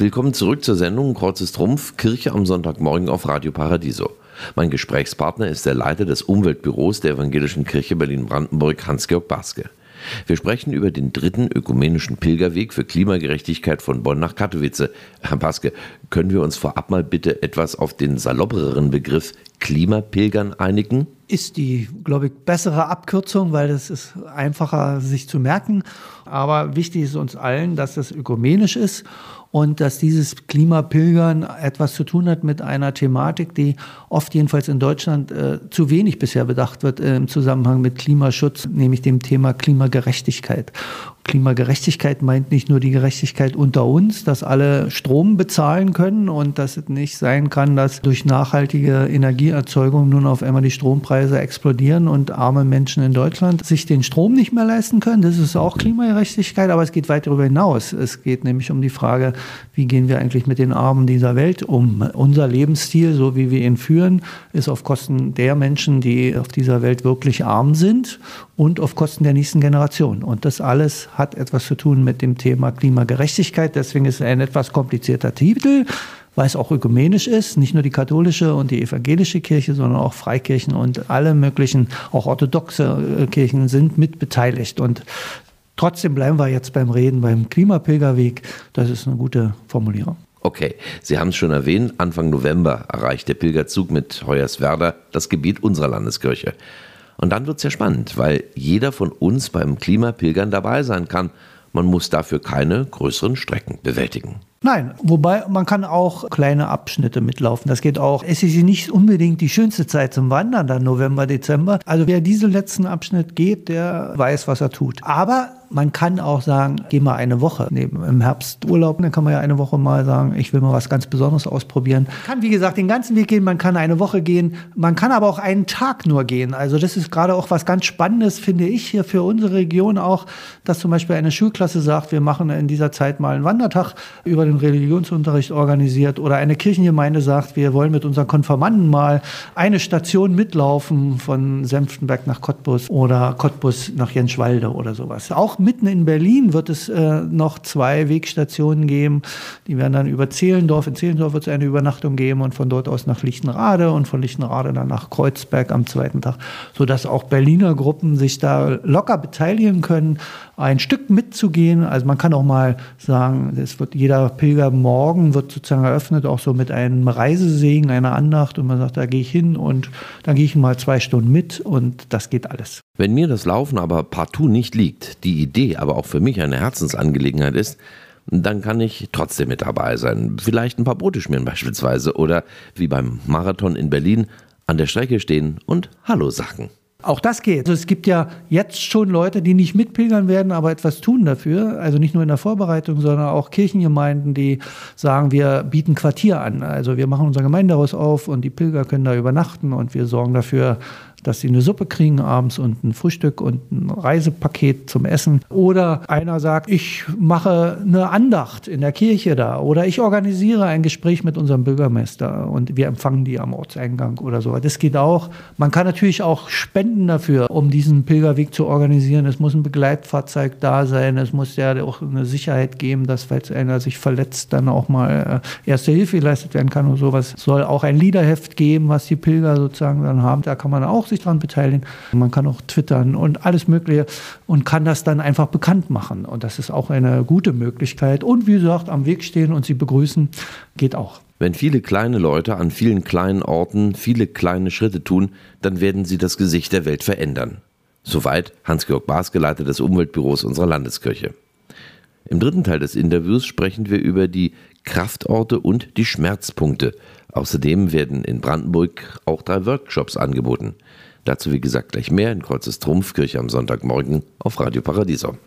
Willkommen zurück zur Sendung Kreuzes-Trumpf, Kirche am Sonntagmorgen auf Radio Paradiso. Mein Gesprächspartner ist der Leiter des Umweltbüros der Evangelischen Kirche Berlin-Brandenburg, Hans-Georg Baske. Wir sprechen über den 3. ökumenischen Pilgerweg für Klimagerechtigkeit von Bonn nach Katowice. Herr Baske, können wir uns vorab mal bitte etwas auf den saloppereren Begriff Klimapilgern einigen? Ist die, glaube ich, bessere Abkürzung, weil das ist einfacher sich zu merken. Aber wichtig ist uns allen, dass das ökumenisch ist und dass dieses Klimapilgern etwas zu tun hat mit einer Thematik, die oft jedenfalls in Deutschland zu wenig bisher bedacht wird im Zusammenhang mit Klimaschutz, nämlich dem Thema Klimagerechtigkeit. Klimagerechtigkeit meint nicht nur die Gerechtigkeit unter uns, dass alle Strom bezahlen können und dass es nicht sein kann, dass durch nachhaltige Energieerzeugung nun auf einmal die Strompreise explodieren und arme Menschen in Deutschland sich den Strom nicht mehr leisten können. Das ist auch Klimagerechtigkeit, aber es geht weit darüber hinaus. Es geht nämlich um die Frage, wie gehen wir eigentlich mit den Armen dieser Welt um? Unser Lebensstil, so wie wir ihn führen, ist auf Kosten der Menschen, die auf dieser Welt wirklich arm sind und auf Kosten der nächsten Generation. Und das alles hat etwas zu tun mit dem Thema Klimagerechtigkeit. Deswegen ist es ein etwas komplizierter Titel, weil es auch ökumenisch ist. Nicht nur die katholische und die evangelische Kirche, sondern auch Freikirchen und alle möglichen, auch orthodoxe Kirchen sind mit beteiligt. Und trotzdem bleiben wir jetzt beim Reden, beim Klimapilgerweg. Das ist eine gute Formulierung. Okay, Sie haben es schon erwähnt, Anfang November erreicht der Pilgerzug mit Hoyerswerda das Gebiet unserer Landeskirche. Und dann wird es ja spannend, weil jeder von uns beim Klimapilgern dabei sein kann. Man muss dafür keine größeren Strecken bewältigen. Nein, wobei man kann auch kleine Abschnitte mitlaufen. Das geht auch. Es ist nicht unbedingt die schönste Zeit zum Wandern, dann November, Dezember. Also wer diesen letzten Abschnitt geht, der weiß, was er tut. Aber man kann auch sagen, geh mal eine Woche. Im Herbsturlaub, dann kann man ja eine Woche mal sagen, ich will mal was ganz Besonderes ausprobieren. Man kann, wie gesagt, den ganzen Weg gehen, man kann eine Woche gehen, man kann aber auch einen Tag nur gehen. Also das ist gerade auch was ganz Spannendes, finde ich, hier für unsere Region auch, dass zum Beispiel eine Schulklasse sagt, wir machen in dieser Zeit mal einen Wandertag über den Religionsunterricht organisiert oder eine Kirchengemeinde sagt, wir wollen mit unseren Konfirmanden mal eine Station mitlaufen von Senftenberg nach Cottbus oder Cottbus nach Jenschwalde oder sowas. Auch mitten in Berlin wird es noch 2 Wegstationen geben. Die werden dann über Zehlendorf. In Zehlendorf wird es eine Übernachtung geben und von dort aus nach Lichtenrade und von Lichtenrade dann nach Kreuzberg am zweiten Tag, sodass auch Berliner Gruppen sich da locker beteiligen können, ein Stück mitzugehen. Also man kann auch mal sagen, es wird jeder Pilgermorgen wird sozusagen eröffnet, auch so mit einem Reisesegen, einer Andacht und man sagt, da gehe ich hin und dann gehe ich mal 2 Stunden mit und das geht alles. Wenn mir das Laufen aber partout nicht liegt, die Idee aber auch für mich eine Herzensangelegenheit ist, dann kann ich trotzdem mit dabei sein. Vielleicht ein paar Brote schmieren beispielsweise oder wie beim Marathon in Berlin an der Strecke stehen und Hallo sagen. Auch das geht. Also es gibt ja jetzt schon Leute, die nicht mitpilgern werden, aber etwas tun dafür. Also nicht nur in der Vorbereitung, sondern auch Kirchengemeinden, die sagen, wir bieten Quartier an. Also wir machen unser Gemeindehaus auf und die Pilger können da übernachten und wir sorgen dafür, dass sie eine Suppe kriegen abends und ein Frühstück und ein Reisepaket zum Essen. Oder einer sagt, ich mache eine Andacht in der Kirche da oder ich organisiere ein Gespräch mit unserem Bürgermeister und wir empfangen die am Ortseingang oder so. Das geht auch. Man kann natürlich auch spenden dafür, um diesen Pilgerweg zu organisieren. Es muss ein Begleitfahrzeug da sein. Es muss ja auch eine Sicherheit geben, dass, falls einer sich verletzt, dann auch mal Erste Hilfe geleistet werden kann und sowas. Es soll auch ein Liederheft geben, was die Pilger sozusagen dann haben. Da kann man auch sich daran beteiligen. Man kann auch twittern und alles Mögliche und kann das dann einfach bekannt machen. Und das ist auch eine gute Möglichkeit. Und wie gesagt, am Weg stehen und sie begrüßen, geht auch. Wenn viele kleine Leute an vielen kleinen Orten viele kleine Schritte tun, dann werden sie das Gesicht der Welt verändern. Soweit Hans-Georg Baske, Leiter des Umweltbüros unserer Landeskirche. Im 3. Teil des Interviews sprechen wir über die Kraftorte und die Schmerzpunkte. Außerdem werden in Brandenburg auch 3 Workshops angeboten. Dazu wie gesagt gleich mehr in Kreuzes-Trumpf, Kirche am Sonntagmorgen auf Radio Paradiso.